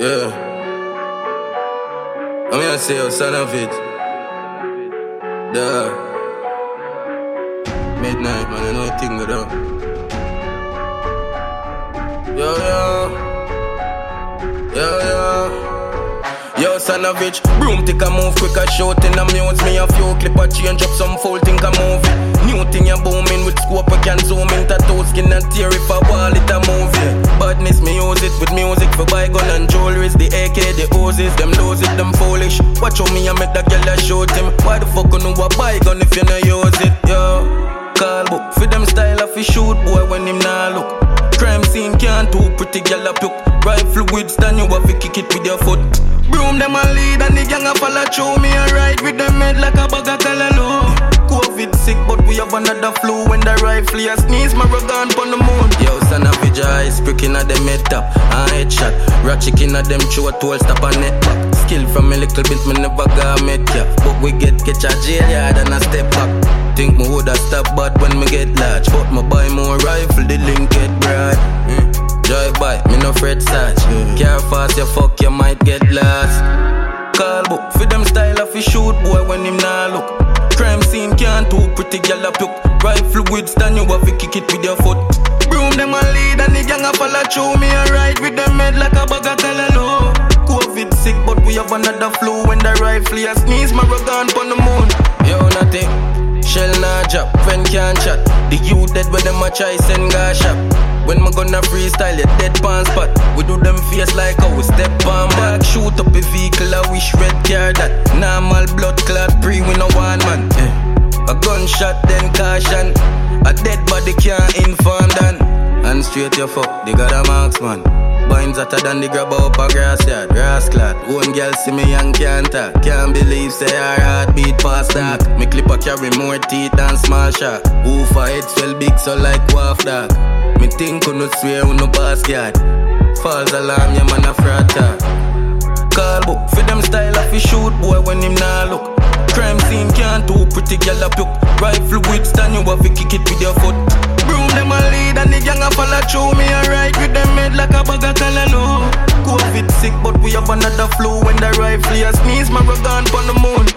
Yeah. I'm gonna say, oh, son of it. Duh. Midnight, man, I know a thing with that. Yo, yo. Yo, yo. Yo, son of bitch, broom tick a move quick a shout in the muse. Me a few clip a change up some full thing a move it. New thing a booming with scope I can zoom in. Tattoo skin and tear if a wall it a move it. Badness me use it with music for buy gun and jewelries. The AK, the O's, them lose it, them foolish. Watch how me a make that girl a shoot him. Why the fuck you know a buy gun if you no use it, yo? Call book, for them style of a shoot boy when him nah look. Crime scene can't too pretty girl a puke. Rifle with stand you have to kick it with your foot. Broom them a lead and the gang a follow through. Me a ride with them head like a bag of callaloo. COVID sick but we have another flu. When the rifle a sneeze my rug on pon the moon. Yo son of bitch eyes pricking at them head top and headshot. Rat chicken at them throat hole stop and net back. Skill from a little bit me never got met ya. But we get catch a jail yard and a step back. Think me woulda stop bad when me get large. But me buy more rifle the link get broad. Drive by, me no Fred Sarge. Car fast, you fuck, you might get lost. Call book, for them style of a shoot boy when him nah look. Crime scene can't too pretty girl a puke. Rifle with stand, you have to kick it with your foot. Broom them a lead and the gang a follow through. Me a ride with them head like a bag of callaloo. COVID sick but we have another flu. When the rifle a sneeze, my rug on pon the moon. Yo, nothing. Shell nah drop, friend can't chat. The youth dead when them a try send gas shop. When me gonna freestyle, you dead pan spot. We do them face like how we step on back. Shoot up a vehicle, I wish red car that. Normal blood clot, pre we no one man. A gunshot, then caution. A dead body can't inform dan. And straight your fuck, they got a marksman. Binds hotter than the grab up a grass yard. Grass clad, one girl see me and can't talk. Can't believe say her heartbeat past that. Me clip a carry more teeth than small shark. Oof, her head swell big so like waff dog. Me think you no swear on no basket. False alarm, yeah man a fraud talk. Call book, for them style of a shoot boy when him nah look. Crime scene can't too pretty girl a puke. Rifle with stand, you have to kick it with your foot. Broom them a lead and the gang a follow through. Me a ride with them head like a bag of callaloo. COVID sick but we have another flu. When the rifle a sneeze, my rug on pon the moon.